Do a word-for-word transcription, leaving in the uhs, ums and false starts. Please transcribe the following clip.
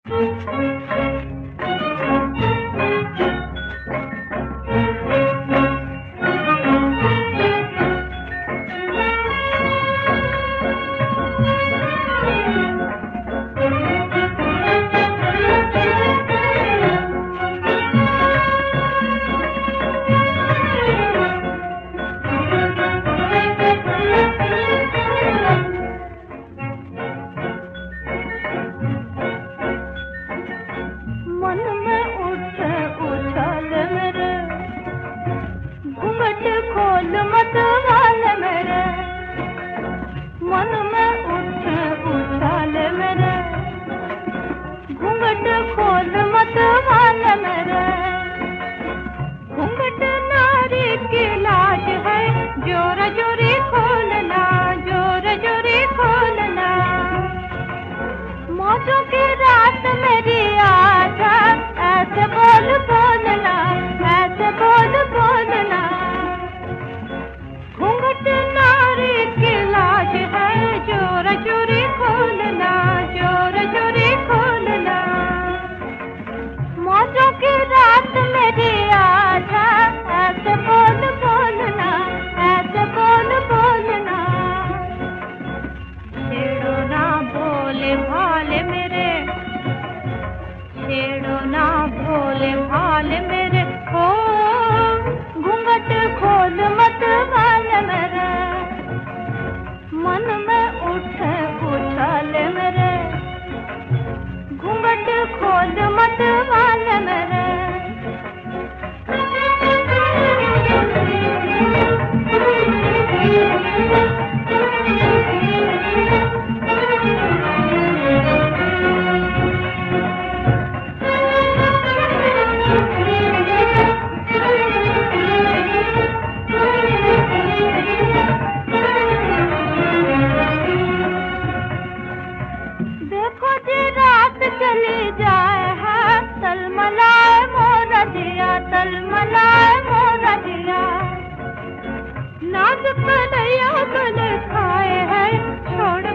खोल मत वाल मेरे मन में उठ उछाल मेरे, घूंघट खोल मत वाल मेरे। घूंघट नारी की लाज है, जोर जोरी खोलना, जोर जोरी खोलना। मौजों की रात मेरी आजा, ऐसे बोल बोलना, ऐसे बोल बोलना। घूंघट नारी की लाज है, जोर जोरी खोलना, जोर जोरी खोलना। मौजों की रात मेरी आजा, ऐसे बोल बोलना, ऐसे बोल बोलना। छेड़ो ना भोले भाले मेरे, छेड़ो ना भोले भाले मेरे। हो घूंघट खोल मत वाल मेरे, मन में उठ उछाल मेरे। घूंघट खोल मत वाल मेरे। देखो जी रात चली जाए है, तलमलाए मोरा दिया, तलमलाए मोरा दिया। नाजुक कन्हैया गले खाए है, छोड़